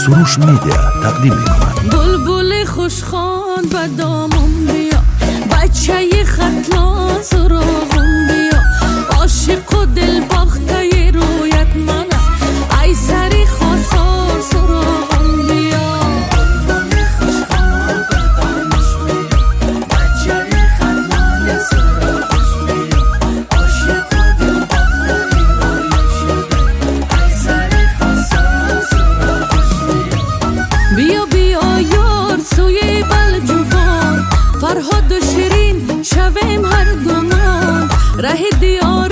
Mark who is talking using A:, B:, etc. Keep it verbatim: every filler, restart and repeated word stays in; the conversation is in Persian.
A: سروش میدیا تقدیم میکنند.
B: بلبل خوشخوان و دامون بیا، بچه خطلا سراغون بیا، عاشق و دل باخته رویت منه، ای سری خواستار سراغون بیا. بلبل خوشخوان و دامش بیا، بچه خطلا سراغش بیا، عاشق و دل باخته رویت شده، ای سری خواستار سراغش بیا. بیا بیا یار سوی بلجوان، فرهاد و شیرین شویم هر دومان، ره دیار